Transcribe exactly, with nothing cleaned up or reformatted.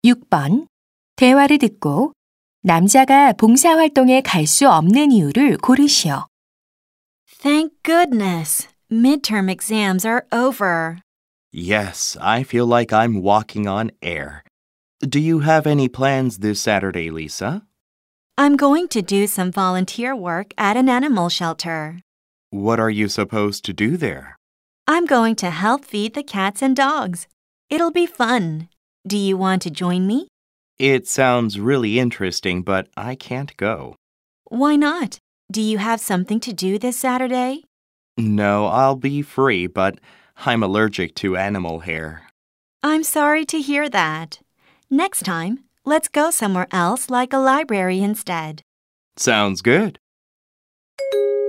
육 번. 대화를 듣고 남자가 봉사활동에 갈 수 없는 이유를 고르시오. Thank goodness. Midterm exams are over. Yes, I feel like I'm walking on air. Do you have any plans this Saturday, Lisa? I'm going to do some volunteer work at an animal shelter. What are you supposed to do there? I'm going to help feed the cats and dogs. It'll be fun. Do you want to join me? It sounds really interesting, but I can't go. Why not? Do you have something to do this Saturday? No, I'll be free, but I'm allergic to animal hair. I'm sorry to hear that. Next time, let's go somewhere else like a library instead. Sounds good.